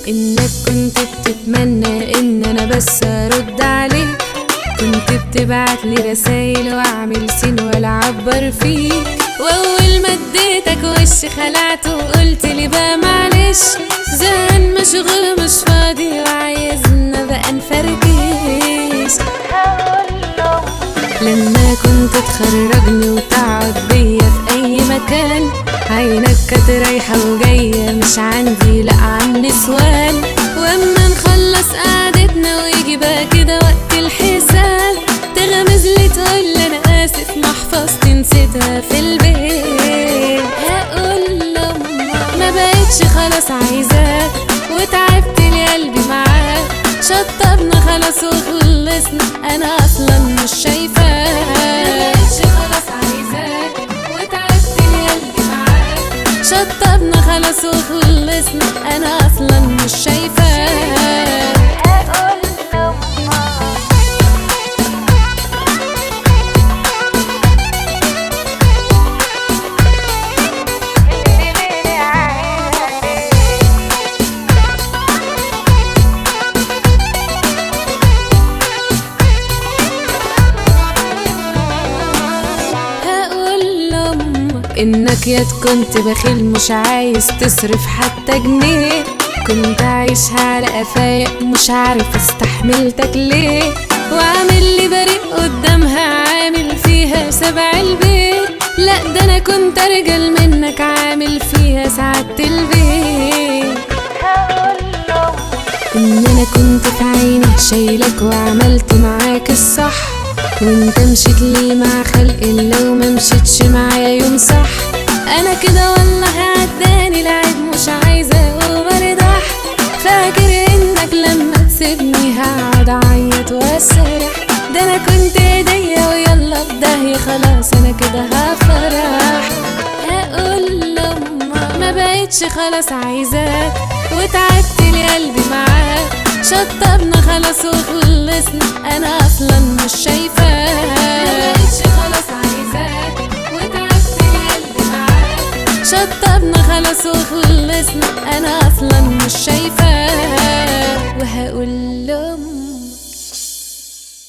انك كنت بتتمنى ان انا بس ارد عليك، كنت بتبعتلي رسايل واعمل سين ولا اعبر فيك، واول ما اديتك وش خلعته وقلتلي بقى معلش، زهقان مشغول مش فاضي وعايزنا بقى نفركش. لما كنت تخرجني وتقعد بيا في اي مكان، عينك كانت رايحة وجاية مش عندي لا عندي سؤال، واما نخلص قعدتنا ويجي بقى كده وقت الحساب، تغمزلي تقولي انا اسف محفظتي نسيتها في البيت. هقول لأمك ما بقتش خلاص عايزاك، وتعبت لي قلبي معاك، شطبنا خلاص وخلصنا انا اصلا مش شايفاك. ما بقتش خلاص عايزاك وتعبت لي قلبي معاك، شطبنا خلاص وخلصنا انا اصلا مش شايفاك. هقول انك يا كنت بخيل مش عايز تصرف حتى جنيه، كنت عايشها على قفايا مش عارف استحملتك ليه، وعامل لي بريء قدامها عامل فيها سبع البيت، لا ده انا كنت ارجل منك عامل فيها سعادة البيت. ان انا كنت في عيني شايلك وعملت معاك الصح، وانت مشيت لي مع خلق الله وما مشيتش معايا يوم صح، انا كده والله عداني العيب مش عايزة وبرضح، فاكر انك لما تسيبني هقعد اعيط واسرح، ده انا كنت ايديا ويلا في داهية خلاص انا كده هفرح. هقول لأمك ما بقتش خلاص عايزاك، وتعبت لي قلبي معاك، شطبنا خلاص وخلصنا انا اصلا مش شايفاك. ما بقتش خلاص عايزاك وتعبت لي قلبي معاك، شطبنا خلاص وخلصنا انا اصلا مش شايفاك. وهقول لهم